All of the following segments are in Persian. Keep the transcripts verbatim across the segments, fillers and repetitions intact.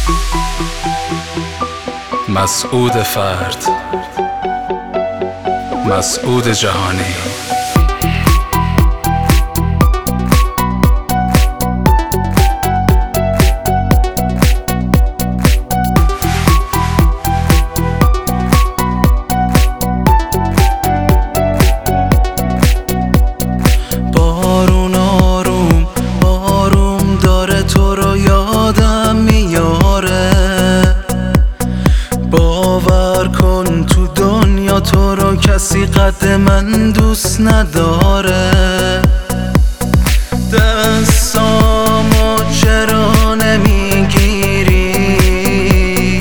مسعود فرد، مسعود جهانی. بارون آروم آروم داره تو رو یادم میاره، باور کن تو دنیا تو رو کسی قد من دوست نداره. دستامو چرا نمیگیری؟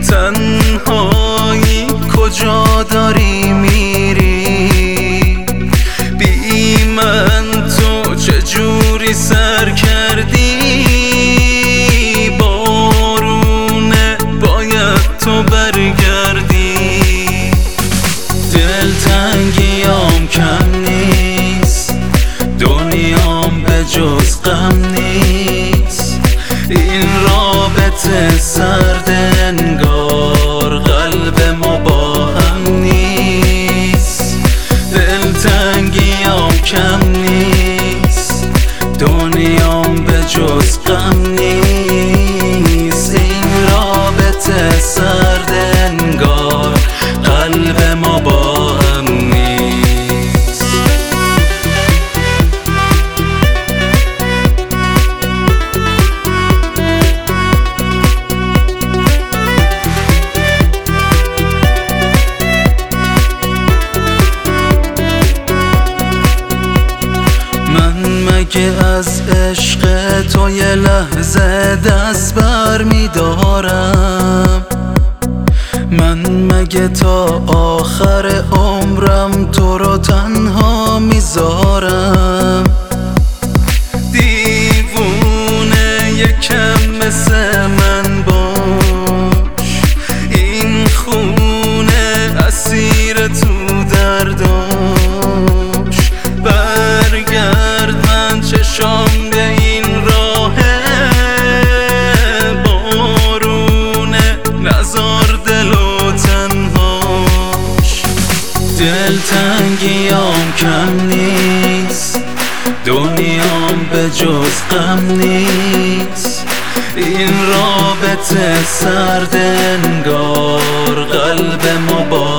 تنهایی کجا داری میری؟ بی من تو چجوری سر کردی؟ بارونه باید تو برگردی. دلتنگیام کم نیست، دنیام به جز غم نیست. این رابطه سرد انگار قلب ما با هم نیست. دلتنگیام کم نیست، دنیام به جز غم نیست. این رابطه سرد انگار قلب ما با هم نیست. من مگه از عشق تو یه لحظه دست بر میدارم؟ من مگه تا آخر عمرم تو رو تنها میذارم؟ دیوونه یکم مثل من باش، این خونه اسیر تو درداش. برگرد من چشام به این راهه، بارونه نزار دلو تنهاش. دلتنگیام کم نیست، دنیام به جز غم نیست. این رابطه سرد انگار قلب ما با